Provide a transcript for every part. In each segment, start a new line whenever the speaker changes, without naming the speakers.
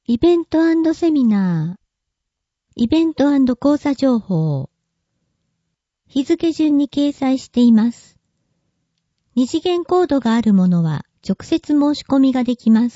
イベント&セミナー、イベント&講座情報、日付順に掲載しています。二次元コードがあるものは直接申し込みができます。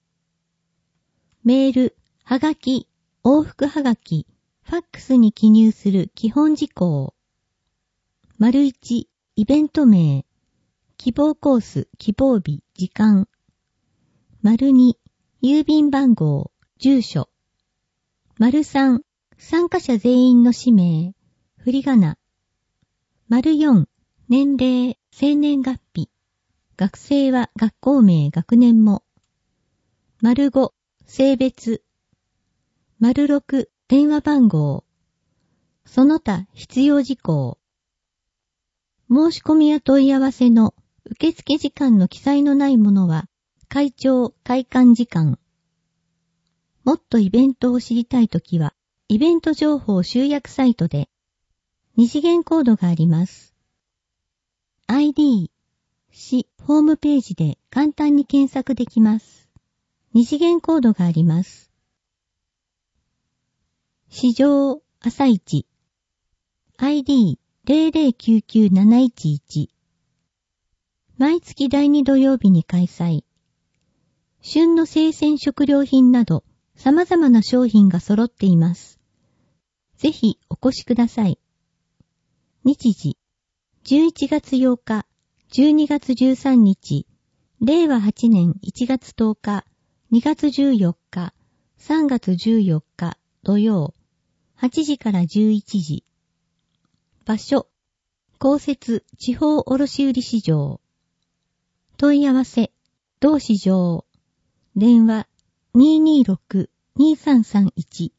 メール、はがき、往復はがき、ファックスに記入する基本事項。①、イベント名、希望コース、希望日、時間。②、郵便番号、住所。③、参加者全員の氏名、振り仮名。�4、年齢、生年月日。学生は学校名、学年も。�5、性別。�6、電話番号。その他必要事項。申し込みや問い合わせの受付時間の記載のないものは、会長、開館時間。もっとイベントを知りたいときは、イベント情報集約サイトで、二次元コードがあります。ID、市、ホームページで簡単に検索できます。二次元コードがあります。市場、朝市。ID、0099-711。毎月第2土曜日に開催。旬の生鮮食料品など様々な商品が揃っています。ぜひお越しください。日時、11月8日、12月13日、令和8年1月10日、2月14日、3月14日土曜、8時から11時。場所、公設地方卸売市場。問い合わせ、同市場。電話、226-2331。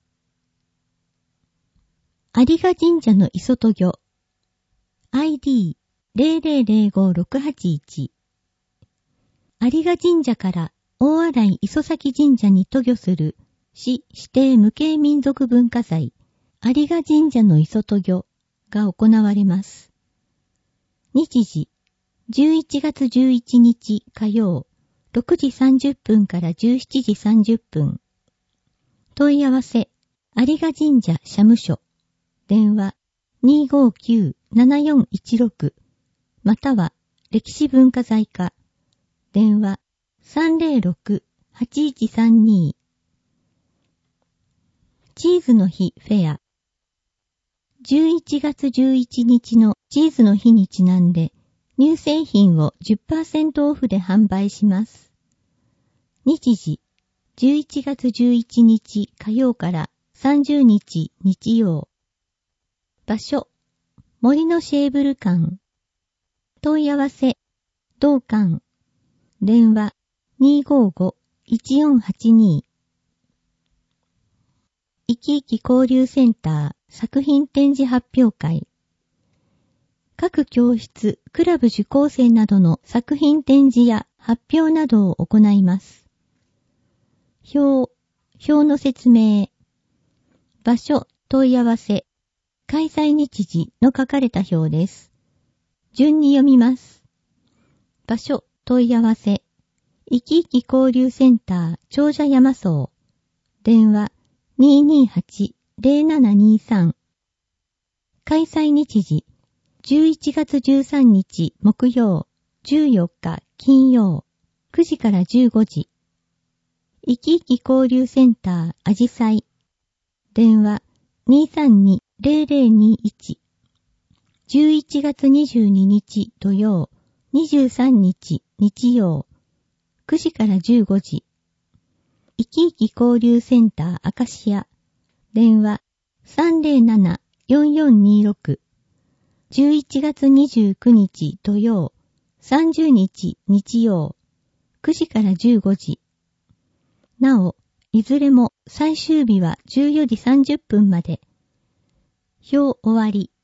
有賀神社の磯戸魚。ID、0005-681。有賀神社から大洗磯崎神社に渡御する市指定無形民族文化財、有賀神社の磯戸魚が行われます。日時、11月11日火曜、6時30分から17時30分。問い合わせ、有賀神社社務所。電話、259-7416。または、歴史文化財課。電話、306-8132。チーズの日フェア。11月11日のチーズの日にちなんで、乳製品を 10% オフで販売します。日時、11月11日火曜から30日日曜。場所、森のシェーブル館。問い合わせ、同館。電話、255-1482。いきいき交流センター作品展示発表会。各教室、クラブ受講生などの作品展示や発表などを行います。表の説明。場所、問い合わせ。開催日時の書かれた表です。順に読みます。場所、問い合わせ。いきいき交流センター長者山荘。電話、228-0723。開催日時。11月13日木曜、14日金曜、9時から15時。いきいき交流センターあじさい。電話 232-0021。11月22日土曜、23日日曜、9時から15時。いきいき交流センターアカシア。電話 307-4426。11月29日土曜、30日日曜、9時から15時。なお、いずれも最終日は14時30分まで。表終わり。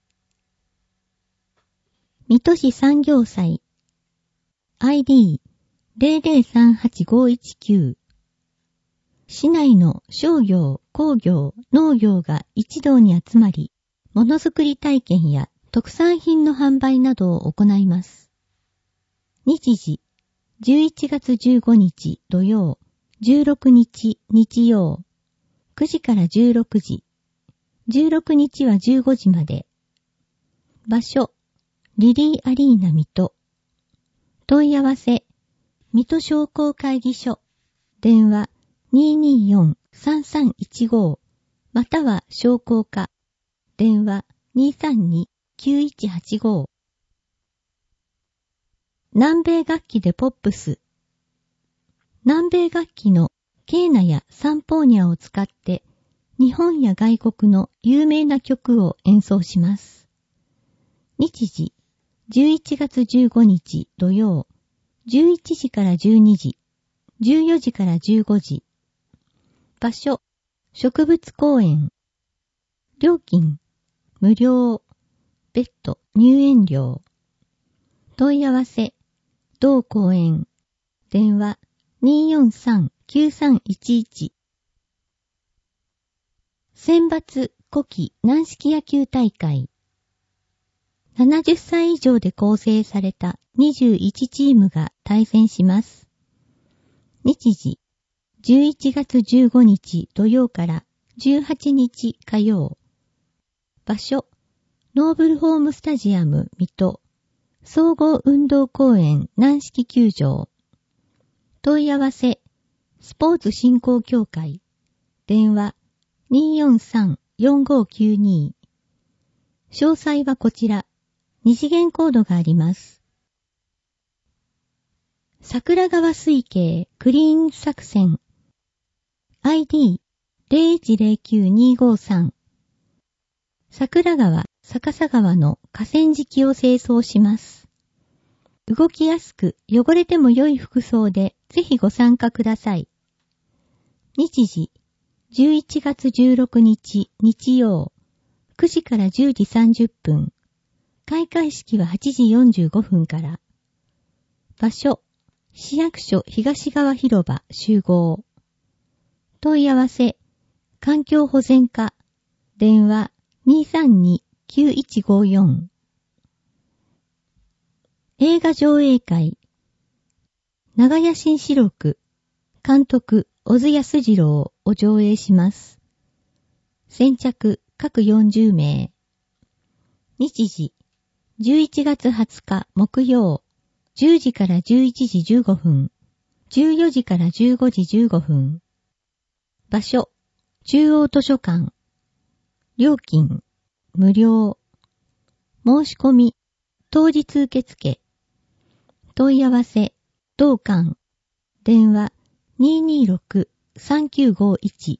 水戸市産業祭。ID、0038-519。市内の商業、工業、農業が一堂に集まり、ものづくり体験や特産品の販売などを行います。日時、11月15日土曜、 16日日曜、9時から16時。16日は15時まで。場所、リリーアリーナ水戸。問い合わせ、水戸商工会議所。電話 224-3315 または商工課。電話 232-9185。南米楽器でポップス。南米楽器のケーナやサンポーニャを使って日本や外国の有名な曲を演奏します。日時、11月15日土曜、11時から12時、14時から15時。場所、植物公園。料金、無料。別途入園料。問い合わせ、同公園。電話 243-9311。選抜古希軟式野球大会。70歳以上で構成された21チームが対戦します。日時、11月15日土曜から18日火曜。場所、ノーブルホームスタジアム水戸、総合運動公園軟式球場。問い合わせ、スポーツ振興協会。電話、243-4592。詳細はこちら。二次元コードがあります。桜川水系クリーン作戦 ID0109-253 桜川、逆さ川の河川敷を清掃します。動きやすく汚れても良い服装でぜひご参加ください。日時、11月16日日曜、9時から10時30分。開会式は8時45分から。場所、市役所東側広場集合。問い合わせ、環境保全課。電話 232-9154。映画上映会。長屋新四六。監督、小津安二郎を上映します。先着、各40名。日時、11月20日木曜、10時から11時15分、14時から15時15分。場所、中央図書館。料金、無料。申し込み、当日受付。問い合わせ、同館。電話、226-3951。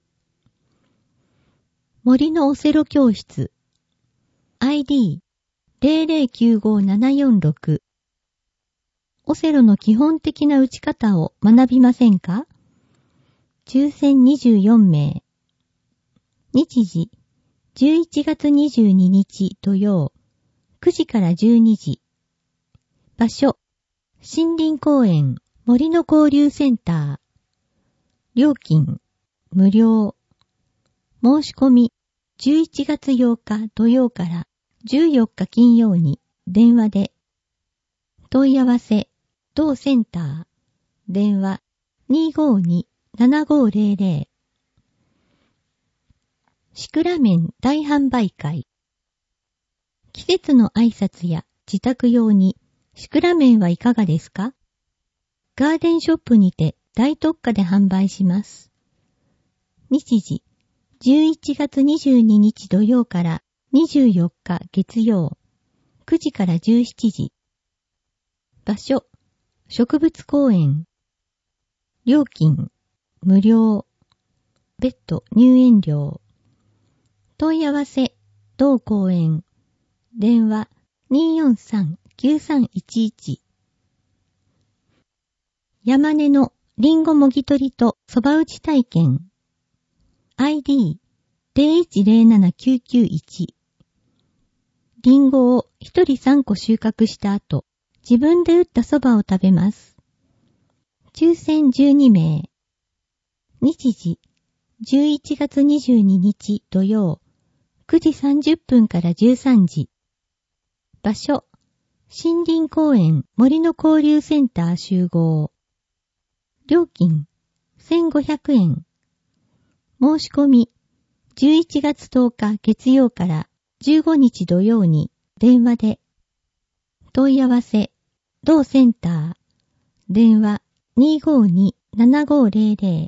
森のオセロ教室。ID0095746。オセロの基本的な打ち方を学びませんか？抽選24名。日時、11月22日土曜、9時から12時。場所、森林公園森の交流センター。料金、無料。申し込み、11月8日土曜から14日金曜に電話で。問い合わせ、同センター。電話、252-7500。シクラメン大販売会。季節の挨拶や自宅用にシクラメンはいかがですか？ガーデンショップにて大特価で販売します。日時、11月22日土曜から24日月曜、9時から17時。場所、植物公園。料金、無料。別途入園料。問い合わせ、同公園。電話、243-9311。山根のリンゴもぎ取りとそば打ち体験。ID0107-991。リンゴを1人3個収穫した後、自分で打ったそばを食べます。抽選12名。日時、11月22日土曜、9時30分から13時。場所、森林公園森の交流センター集合。料金、 1500円。申し込み、11月10日月曜から15日土曜に電話で。問い合わせ、同センター。電話 252-7500。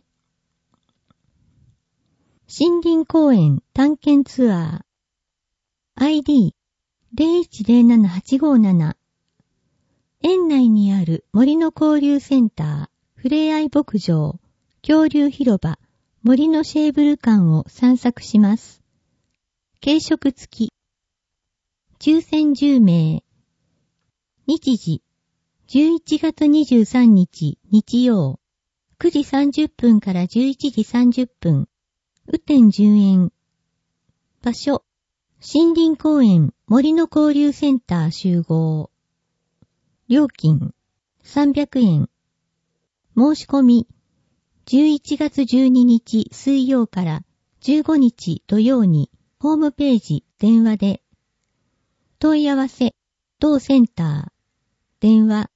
森林公園探検ツアー。ID 0107-857。園内にある森の交流センター、ふれあい牧場、恐竜広場、森のシェーブル館を散策します。軽食付き。抽選10名。日時、11月23日日曜、9時30分から11時30分。雨天10円。場所、森林公園森の交流センター集合。料金、300円。申し込み、11月12日水曜から15日土曜にホームページ電話で。問い合わせ、同センター。電話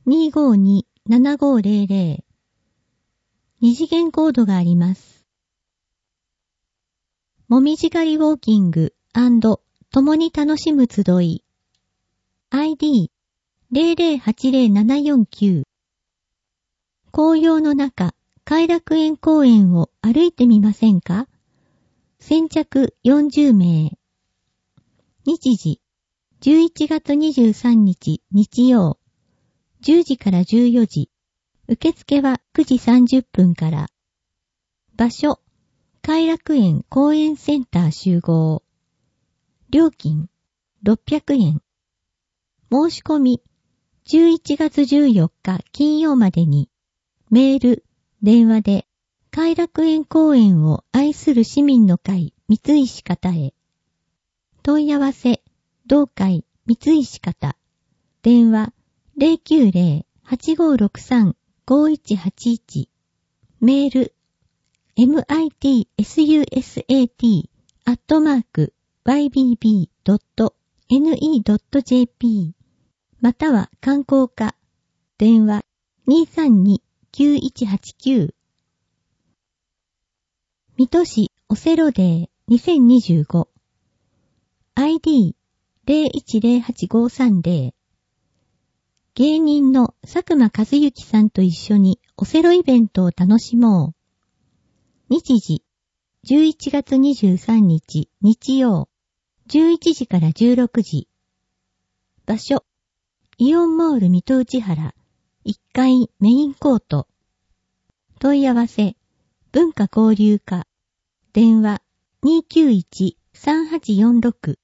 252-7500。二次元コードがあります。もみじ狩りウォーキング&共に楽しむ集い。ID 0080749。紅葉の中、偕楽園公園を歩いてみませんか？先着40名。日時、11月23日日曜、10時から14時。受付は9時30分から。場所、偕楽園公園センター集合。料金、600円。申し込み、11月14日金曜までに、メール、電話で、偕楽園公園を愛する市民の会三石方へ。問い合わせ、同会三石方。電話、090-8563-5181。メール、mitsuat@ybb.ne.jp または観光課電話 232-9189 水戸市オセロデー2025 ID 0108-530芸人の佐久間一行さんと一緒にオセロイベントを楽しもう。日時、11月23日日曜、11時から16時。場所、イオンモール水戸内原、1階メインコート。問い合わせ、文化交流課。電話、291-3846。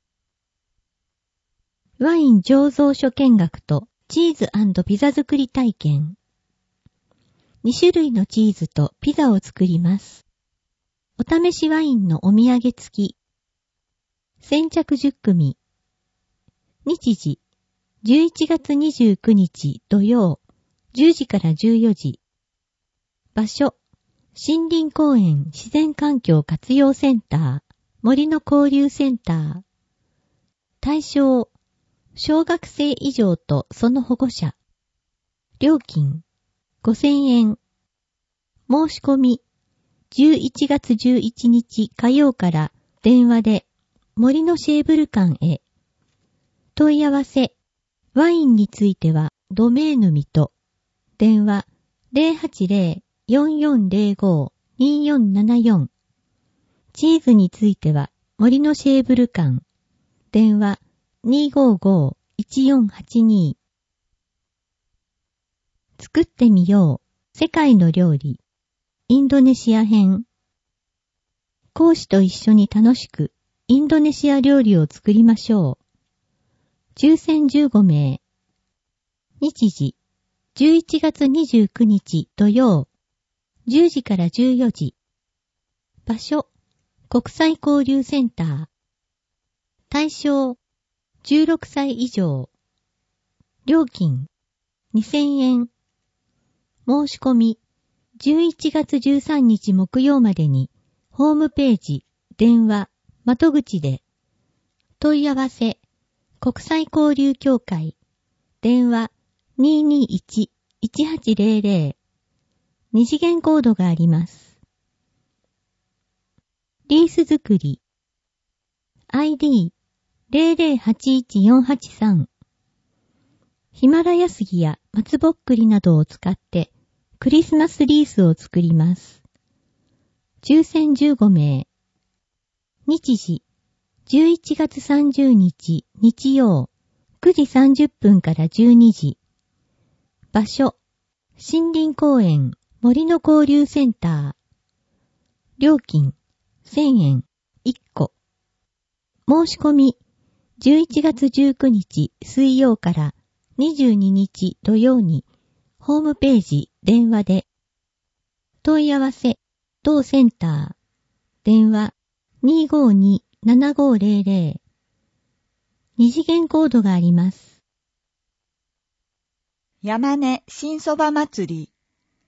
ワイン醸造所見学とチーズ&ピザ作り体験。2種類のチーズとピザを作ります。お試しワインのお土産付き。先着10組。日時、11月29日土曜、10時から14時。場所、森林公園自然環境活用センター、森の交流センター。対象、小学生以上とその保護者。料金、5000円。申し込み、11月11日火曜から電話で森のシェーブル館へ。問い合わせ、ワインについてはドメーヌ水戸。電話080-4405-2474。チーズについては森のシェーブル館。電話255-1482。作ってみよう。世界の料理。インドネシア編。講師と一緒に楽しくインドネシア料理を作りましょう。抽選15名。日時、11月29日土曜、10時から14時。場所、国際交流センター。対象、16歳以上。料金、2000円。申し込み、11月13日木曜までに、ホームページ、電話、窓口で。問い合わせ、国際交流協会。電話、221-1800。 二次元コードがあります。リース作り ID0081483 ヒマラヤ杉や松ぼっくりなどを使ってクリスマスリースを作ります。抽選15名。日時11月30日日曜9時30分から12時。場所森林公園森の交流センター。料金1000円1個。申し込み11月19日水曜から22日土曜にホームページ電話で問い合わせ同センター電話 252-7500 二次元コードがあります。
山根新そば祭り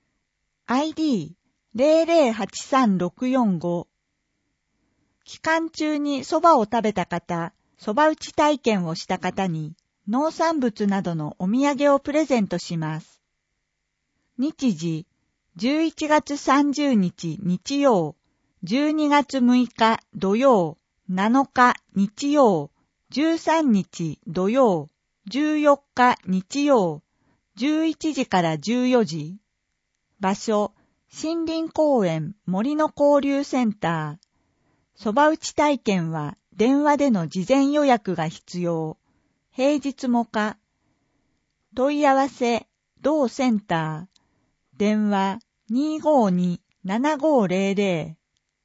ID0083645 期間中にそばを食べた方、そば打ち体験をした方に農産物などのお土産をプレゼントします。日時11月30日日曜、12月6日土曜、7日日曜、13日土曜、14日日曜、11時から14時。場所、森林公園森の交流センター。そば打ち体験は電話での事前予約が必要。平日も可。問い合わせ、同センター。電話 252-7500。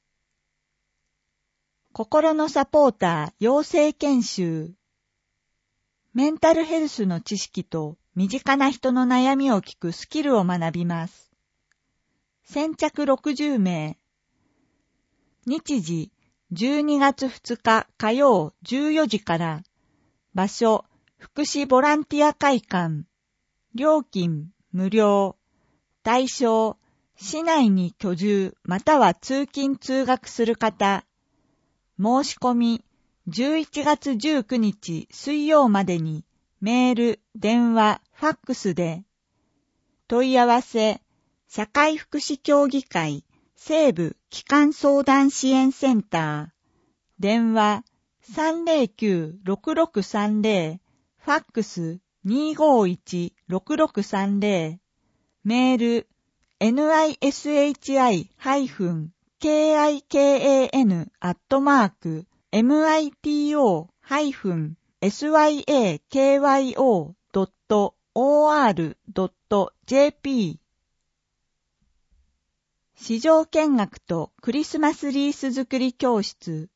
心のサポーター養成研修。メンタルヘルスの知識と身近な人の悩みを聞くスキルを学びます。先着60名。日時12月2日火曜14時から。場所福祉ボランティア会館。料金無料。対象市内に居住または通勤通学する方。申し込み11月19日水曜までにメール、電話、ファックスで。問い合わせ社会福祉協議会西部基幹相談支援センター。電話 309-6630。ファックス 251-6630。メール nishi-kikan@mito-syakyo.or.jp 市場見学とクリスマスリース作り教室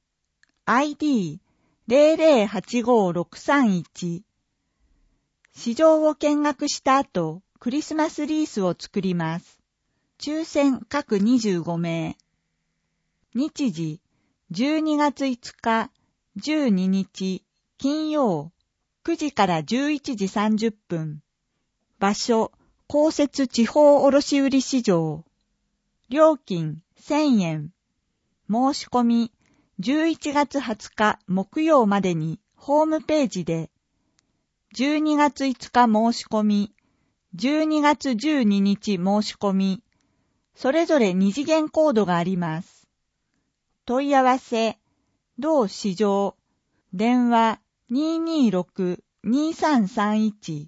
ID0085631 市場を見学した後、クリスマスリースを作ります。抽選各25名。日時12月5日、12日、金曜、9時から11時30分。場所、公設地方卸売市場。料金1000円。申し込み11月20日木曜までにホームページで。12月5日申し込み、12月12日申し込み、それぞれ二次元コードがあります。問い合わせ、同市場、電話 226-2331。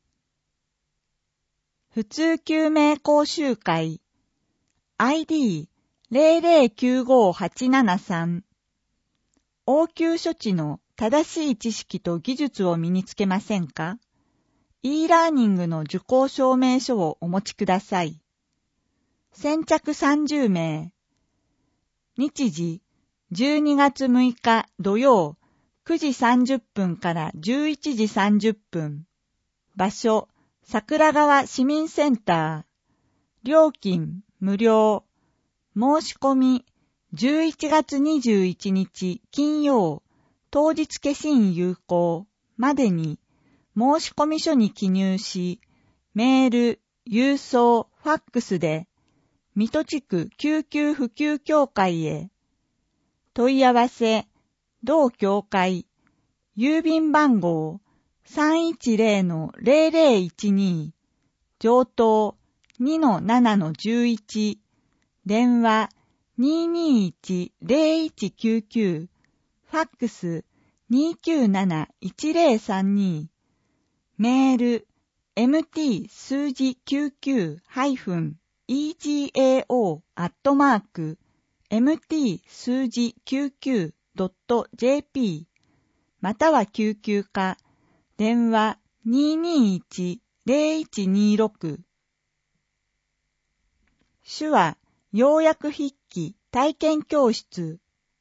普通救命講習会、ID0095873。応急処置の正しい知識と技術を身につけませんか？ e ラーニングの受講証明書をお持ちください。先着30名。日時12月6日土曜9時30分から11時30分。場所桜川市民センター。料金無料。申し込み11月21日金曜当日消印有効までに申し込み書に記入し、メール、郵送、ファックスで水戸地区救急普及協会へ。問い合わせ、同協会、郵便番号 310-0012、上等 2-7-11、電話 221-0199、ファックス 297-1032、メール mt 数字 99-egao@mt 数字 99.jp または救急課電話 221-0126。手話要約筆記体験教室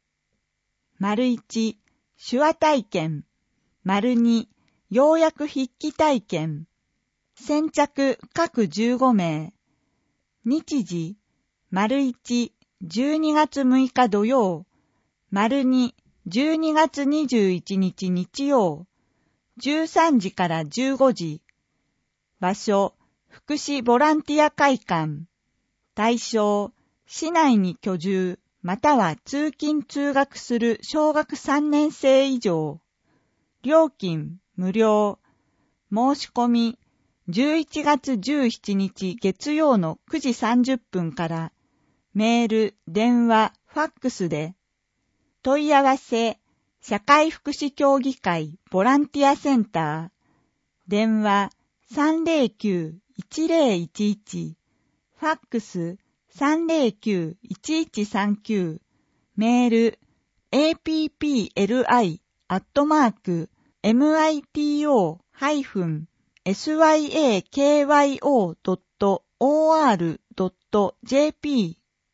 ① 手話体験 ② 要約筆記体験先着各15名日時 ① 12月6日土曜 ② 12月21日日曜13時から15時場所福祉ボランティア会館対象市内に居住または通勤通学する小学3年生以上料金無料申し込み11月17日月曜の9時30分からメール、電話、ファックスで問い合わせ社会福祉協議会ボランティアセンター電話 309-1011 ファックス 309-1139 メール apply@mito-syakyo.or.jp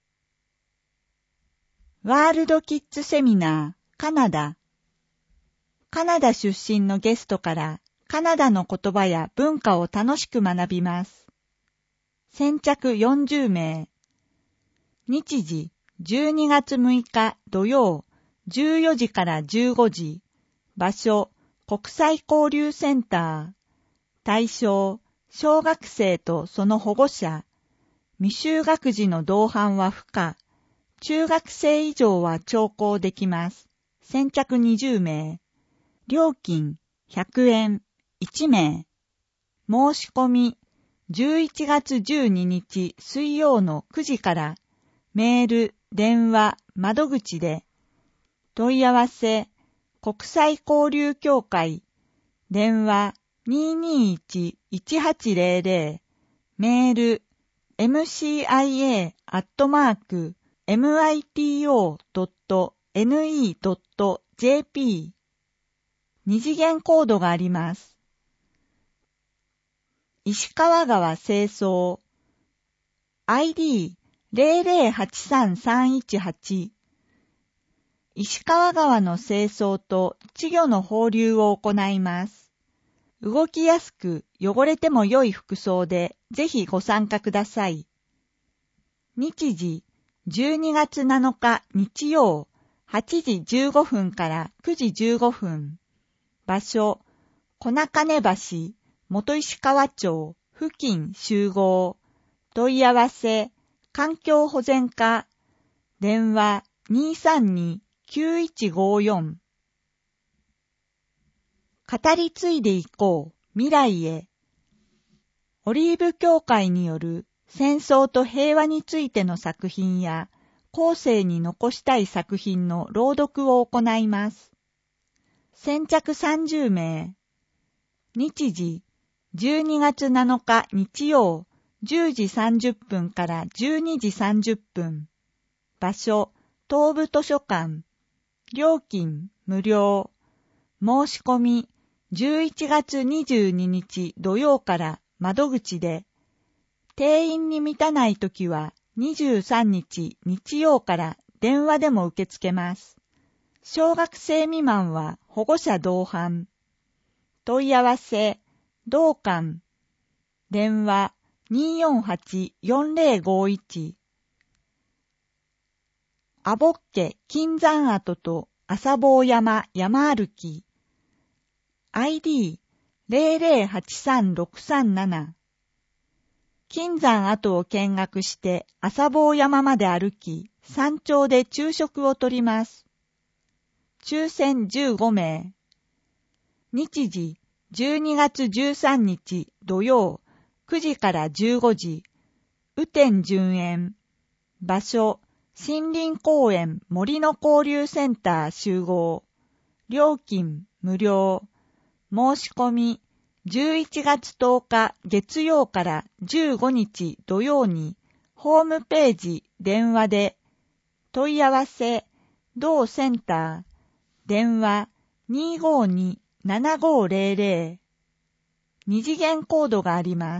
ワールドキッズセミナーカナダ出身のゲストからカナダの言葉や文化を楽しく学びます。先着40名。日時12月6日土曜14時から15時。場所国際交流センター。対象小学生とその保護者。未就学児の同伴は不可。中学生以上は聴講できます。先着20名。料金100円1名。申し込み11月12日水曜の9時からメール、電話、窓口で問い合わせ国際交流協会電話 221-1800 メール mcia@mito.ne.jp 二次元コードがあります。石川川清掃 ID-0083318 石川川の清掃と稚魚の放流を行います。動きやすく汚れても良い服装でぜひご参加ください。日時12月7日日曜8時15分から9時15分。場所小中根橋元石川町付近集合問い合わせ環境保全課電話 232-9154 語り継いでいこう未来へオリーブ協会による戦争と平和についての作品や後世に残したい作品の朗読を行います。先着30名。日時12月7日日曜10時30分から12時30分。場所東部図書館。料金無料。申し込み11月22日土曜から窓口で定員に満たないときは23日日曜から電話でも受け付けます。小学生未満は保護者同伴。問い合わせ、同館。電話 248-4051。アボッケ金山跡と朝坊山山歩き。ID-0083637。金山跡を見学して朝坊山まで歩き、山頂で昼食をとります。抽選15名。日時12月13日土曜9時から15時。 雨天順延。場所、森林公園森の交流センター集合。料金無料。申し込み、11月10日月曜から15日土曜に、ホームページ、電話で、問い合わせ、同センター、電話 252-7500。二次元コードがあります。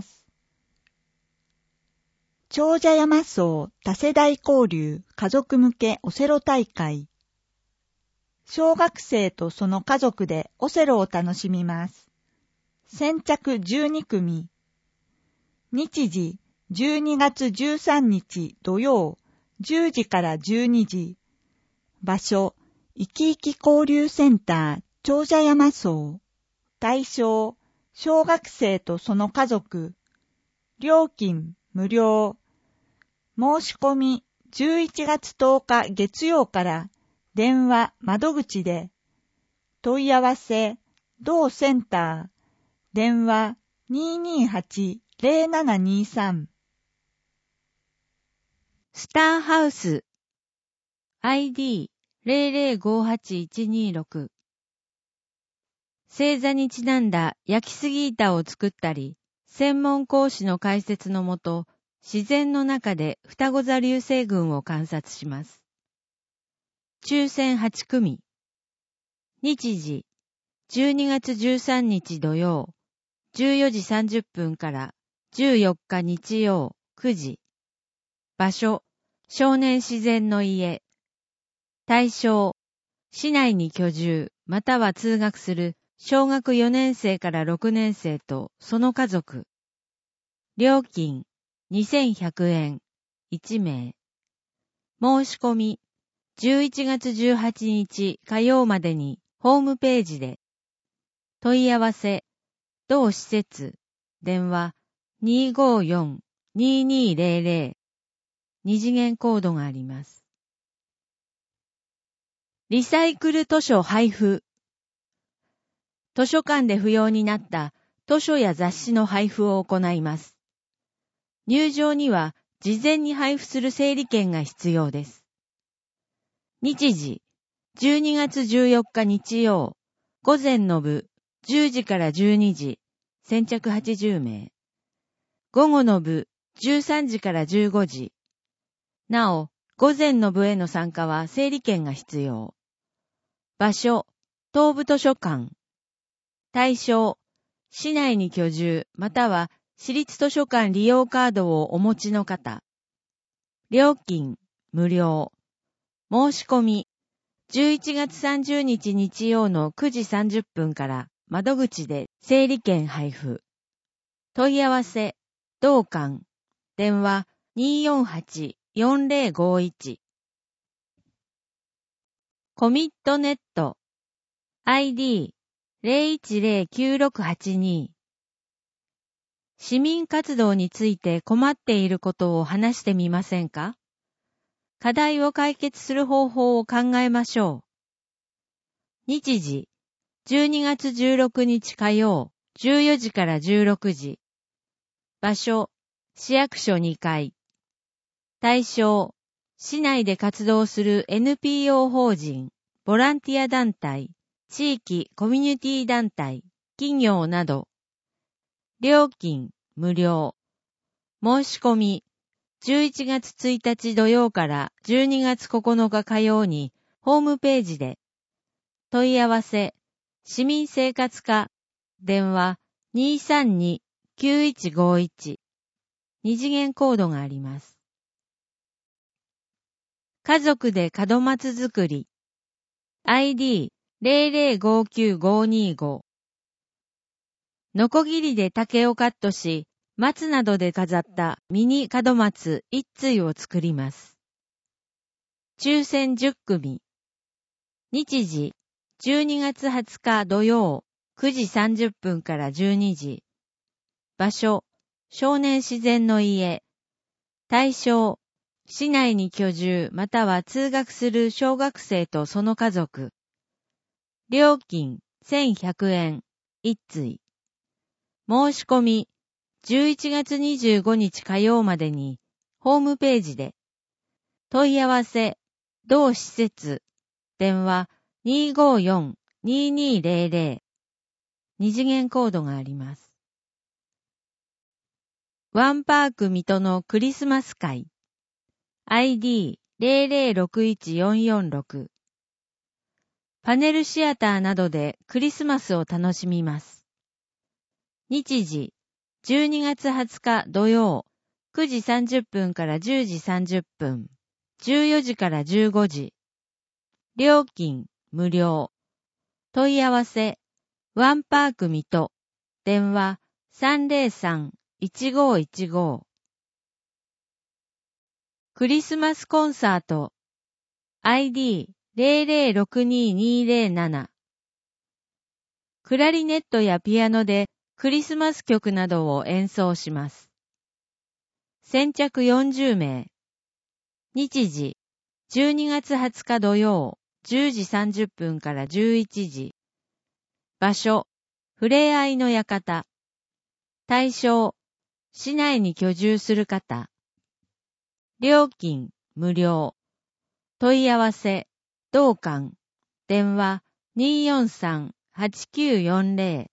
長者山荘多世代交流家族向けオセロ大会。小学生とその家族でオセロを楽しみます。先着12組。日時12月13日土曜10時から12時。場所、いきいき交流センター長者山荘。対象、小学生とその家族。料金無料。申し込み11月10日月曜から電話窓口で。問い合わせ同センター電話 228-0723。
スターハウス ID0058-126。星座にちなんだ焼きすぎ板を作ったり、専門講師の解説のもと、自然の中で双子座流星群を観察します。抽選8組。日時、12月13日土曜、14時30分から14日日曜9時。場所、少年自然の家。対象、市内に居住または通学する小学4年生から6年生とその家族。料金、2100円、1名。申し込み、11月18日火曜までにホームページで。問い合わせ、同施設、電話 254-2200。二次元コードがあります。リサイクル図書配布。図書館で不要になった図書や雑誌の配布を行います。入場には事前に配布する整理券が必要です。日時、12月14日日曜、午前の部、10時から12時、先着80名。午後の部、13時から15時。なお、午前の部への参加は整理券が必要。場所、東部図書館。対象、市内に居住または市立図書館利用カードをお持ちの方。料金、無料。申し込み、11月30日日曜の9時30分から窓口で整理券配布。問い合わせ、同館。電話248-4051。コミットネット ID010968-2。市民活動について困っていることを話してみませんか？課題を解決する方法を考えましょう。日時、12月16日火曜、14時から16時。場所、市役所2階。対象、市内で活動する NPO 法人、ボランティア団体、地域コミュニティ団体、企業など。料金、無料。申し込み、11月1日土曜から12月9日火曜にホームページで。問い合わせ、市民生活課、電話232-9151。二次元コードがあります。家族で門松作り。ID0059-525。ノコギリで竹をカットし、松などで飾ったミニ門松1対を作ります。抽選10組。日時、12月20日土曜、9時30分から12時。場所、少年自然の家。対象、市内に居住または通学する小学生とその家族。料金1100円、1対。申し込み、11月25日火曜までに
ホームページで。問い合わせ、同施設、電話 254-2200。二次元コードがあります。ワンパーク水戸のクリスマス会。ID00614446。パネルシアターなどでクリスマスを楽しみます。日時、12月20日土曜、9時30分から10時30分、14時から15時。料金、無料。問い合わせ、ワンパーク水戸、電話303-1515。クリスマスコンサート、ID0062-207。クラリネットやピアノでクリスマス曲などを演奏します。先着40名。日時、12月20日土曜、10時30分から11時。場所、ふれあいの館。対象、市内に居住する方。料金、無料。問い合わせ、同館。電話、243-8940。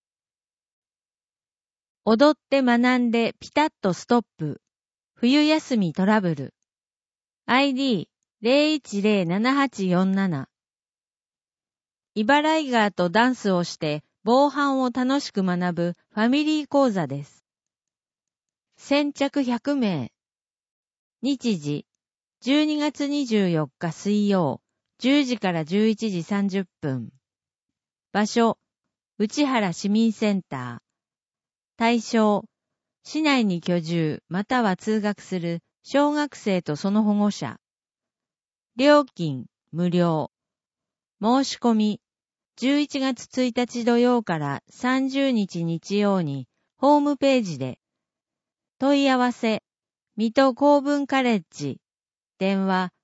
踊って学んでピタッとストップ。冬休みトラブル。ID0107-7847。イバライガーとダンスをして防犯を楽しく学ぶファミリー講座です。先着100名。日時、12月24日水曜、10時から11時30分。場所、内原市民センター。対象、市内に居住または通学する小学生とその保護者。料金、無料。申し込み、11月1日土曜から30日日曜にホームページで。問い合わせ、水戸公文カレッジ。電話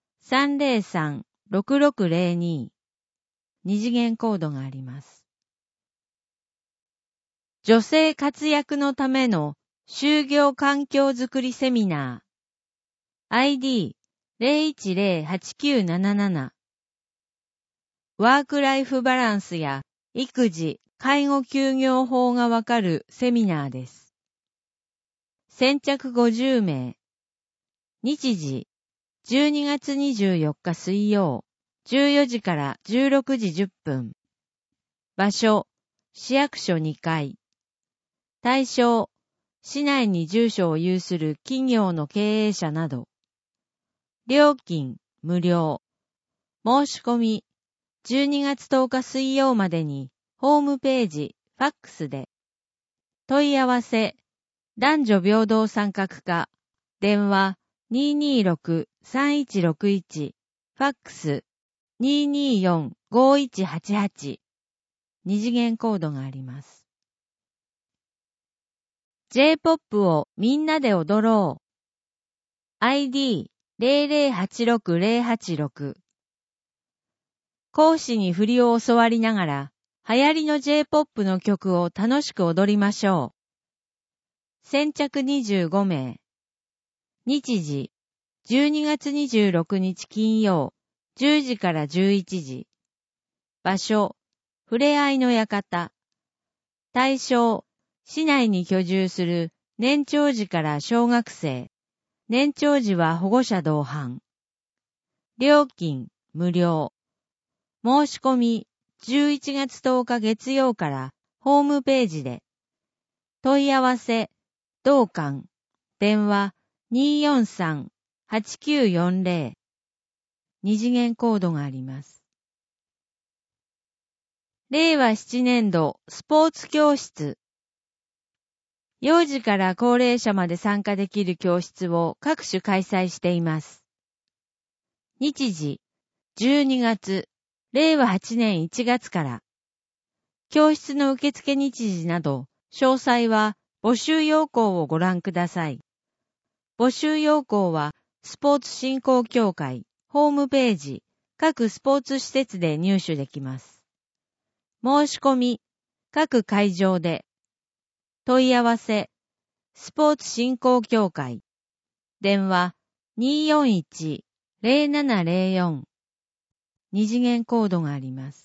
303-6602。二次元コードがあります。女性活躍のための就業環境づくりセミナー。ID010897。ワークライフバランスや育児、介護休業法がわかるセミナーです。先着50名。日時、12月24日水曜、14時から16時10分。場所、市役所2階。対象、市内に住所を有する企業の経営者など。料金、無料。申し込み、12月10日水曜までに、ホームページ、ファックスで。問い合わせ、男女平等参画課。電話、226-3161。ファックス、224-5188。二次元コードがあります。J-POP をみんなで踊ろう。ID0086-086。講師に振りを教わりながら、流行りの J-POP の曲を楽しく踊りましょう。先着25名。日時、12月26日金曜、10時から11時。場所、ふれあいの館。対象、市内に居住する年長児から小学生。年長児は保護者同伴。料金、無料。申し込み、11月10日月曜からホームページで。問い合わせ、同館。電話、243-8940。二次元コードがあります。令和7年度スポーツ教室。幼児から高齢者まで参加できる教室を各種開催しています。日時、12月、令和8年1月から。教室の受付日時など、詳細は募集要項をご覧ください。募集要項は、スポーツ振興協会、ホームページ、各スポーツ施設で入手できます。申し込み、各会場で。問い合わせ、スポーツ振興協会。 電話 241-0704。二次元コードがあります。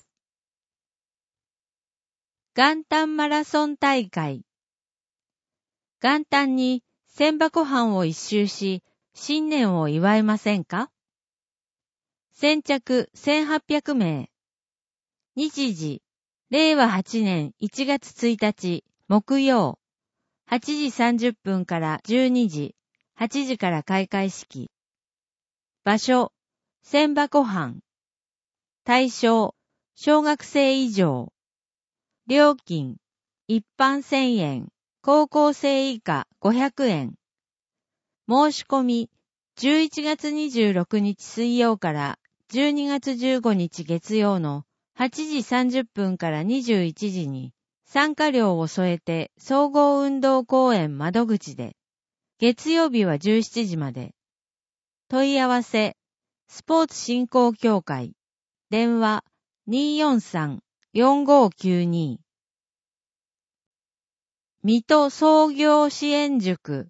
元旦マラソン大会。元旦に千波湖畔を一周し、新年を祝いませんか？先着1800名。日時、令和8年1月1日、木曜、8時30分から12時、8時から開会式。場所、千波湖畔。対象、小学生以上。料金、一般1000円、高校生以下500円。申し込み、11月26日水曜から12月15日月曜の8時30分から21時に参加料を添えて総合運動公園窓口で、月曜日は17時まで。問い合わせ、スポーツ振興協会。電話 243-4592。水戸創業支援塾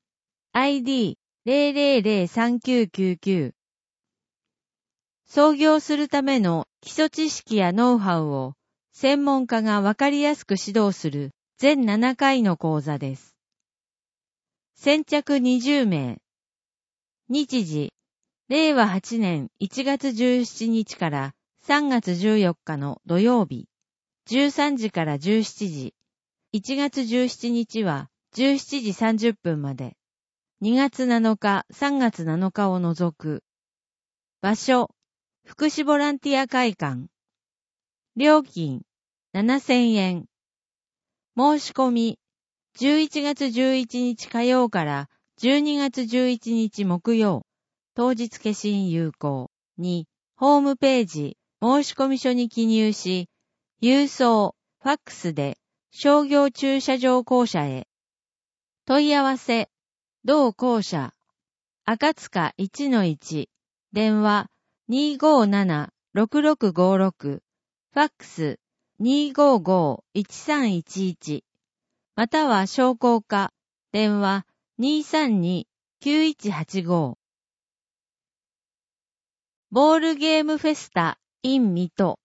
ID0003999。創業するための基礎知識やノウハウを専門家がわかりやすく指導する全7回の講座です。先着20名。日時、令和8年1月17日から3月14日の土曜日、13時から17時、1月17日は17時30分まで、2月7日、3月7日を除く。場所、福祉ボランティア会館。料金、7000円。申し込み、11月11日火曜から12月11日木曜。当日消印有効。2、ホームページ、申込書に記入し、郵送、ファックスで、商業駐車場公社へ。問い合わせ、同公社、赤塚 1-1、電話 257-6656、ファックス 255-1311、または商工課、電話 232-9185。ボールゲームフェスタ in 水戸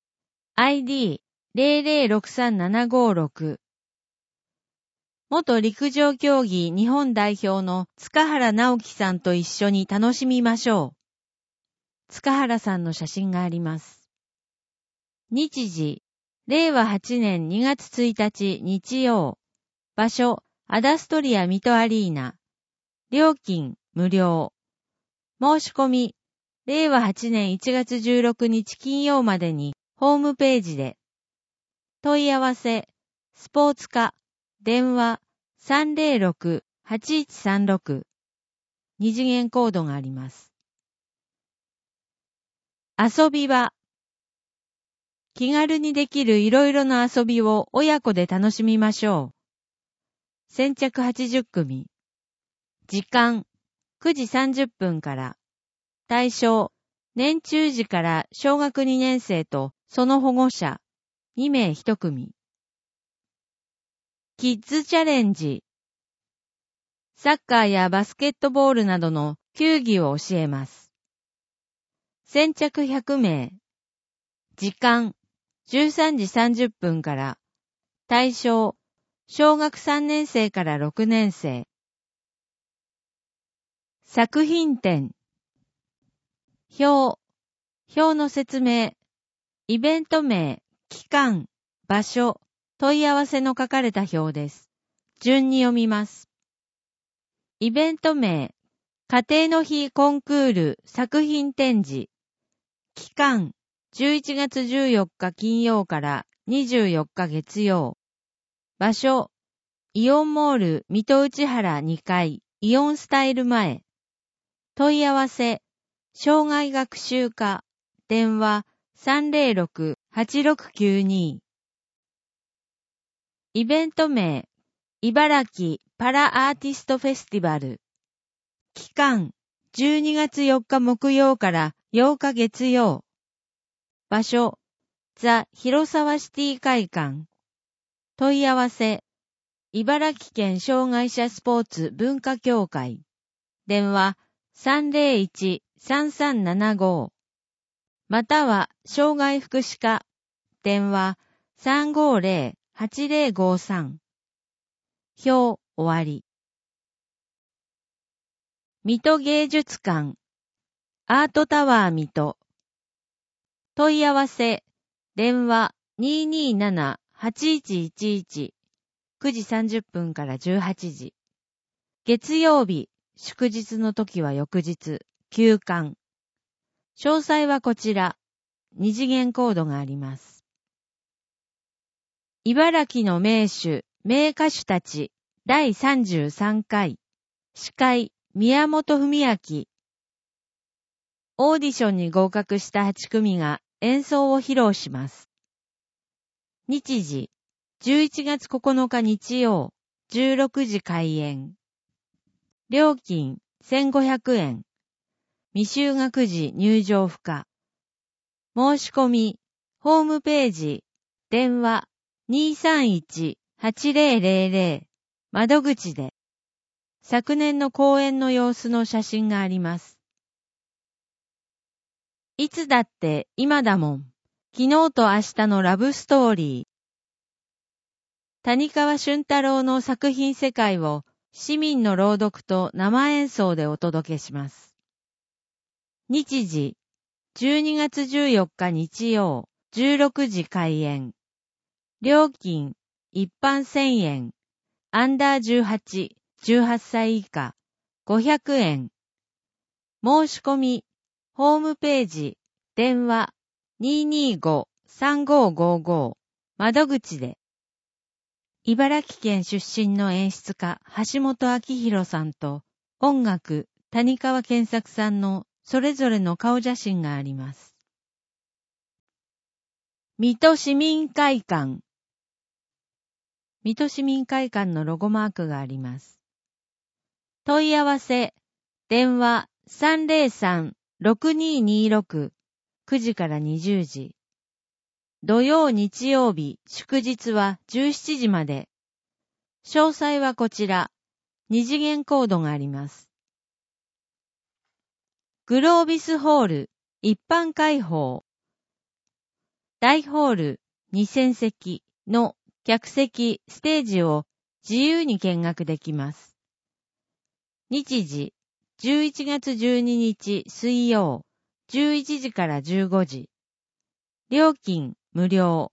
ID0063756。元陸上競技日本代表の塚原直樹さんと一緒に楽しみましょう。塚原さんの写真があります。日時、令和8年2月1日日曜。場所、アダストリア水戸アリーナ。料金、無料。申し込み、令和8年1月16日金曜までにホームページで。問い合わせ、スポーツ課、電話 306-8136。二次元コードがあります。遊び場。気軽にできるいろいろな遊びを親子で楽しみましょう。先着80組。時間、9時30分から。対象、年中児から小学2年生とその保護者、2名1組。キッズチャレンジ。サッカーやバスケットボールなどの球技を教えます。先着100名。時間、13時30分から。対象、小学3年生から6年生。作品展。表の説明。イベント名、期間、場所、問い合わせの書かれた表です。順に読みます。イベント名、家庭の日コンクール作品展示。期間、11月14日金曜から24日月曜。場所、イオンモール水戸内原2階、イオンスタイル前。問い合わせ、障害学習課、電話 306-8692。イベント名、茨城パラアーティストフェスティバル。期間、12月4日木曜から8日月曜。場所、ザ・広沢シティ会館。問い合わせ、茨城県障害者スポーツ文化協会。 電話301-3375または障害福祉課電話350-8053表終わり。水戸芸術館アートタワー水戸問い合わせ電話227-8111 9時30分から18時月曜日祝日の時は翌日休館詳細はこちら2次元コードがあります。茨城の名手名歌手たち第33回司会宮本文明オーディションに合格した8組が演奏を披露します。日時11月9日日曜16時開演料金1500円未就学児入場不可申し込みホームページ電話231-8000窓口で昨年の公演の様子の写真があります。いつだって今だもん。昨日と明日のラブストーリー。谷川俊太郎の作品世界を市民の朗読と生演奏でお届けします。日時12月14日日曜16時開演。料金一般1000円。アンダー18、18歳以下500円。申し込みホームページ電話225-3555窓口で茨城県出身の演出家橋本明弘さんと音楽谷川健作さんのそれぞれの顔写真があります。水戸市民会館水戸市民会館のロゴマークがあります。問い合わせ電話303-6226 9時から20時土曜日曜日祝日は17時まで詳細はこちら2次元コードがあります。グロービスホール一般開放大ホール2000席の客席ステージを自由に見学できます。日時11月12日水曜11時から15時料金無料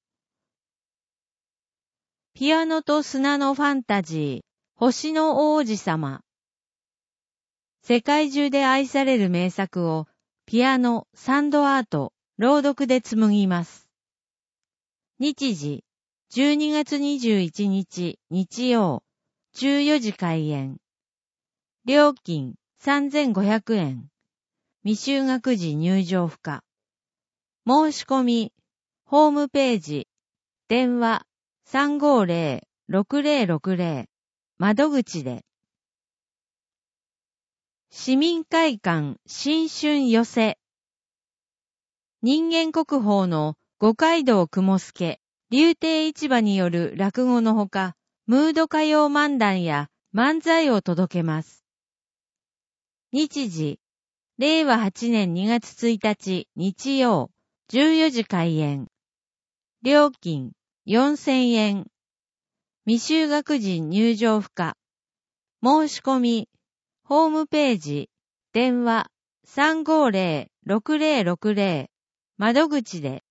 ピアノと砂のファンタジー星の王子様世界中で愛される名作をピアノ、サンドアート、朗読で紡ぎます。日時12月21日日曜14時開演料金3500円未就学児入場不可申し込みホームページ電話350-6060窓口で市民会館新春寄せ人間国宝の五街道雲助柳亭市場による落語のほかムード歌謡漫談や漫才を届けます。日時令和8年2月1日日曜14時開演料金4000円未就学児入場不可申し込みホームページ電話350-6060窓口で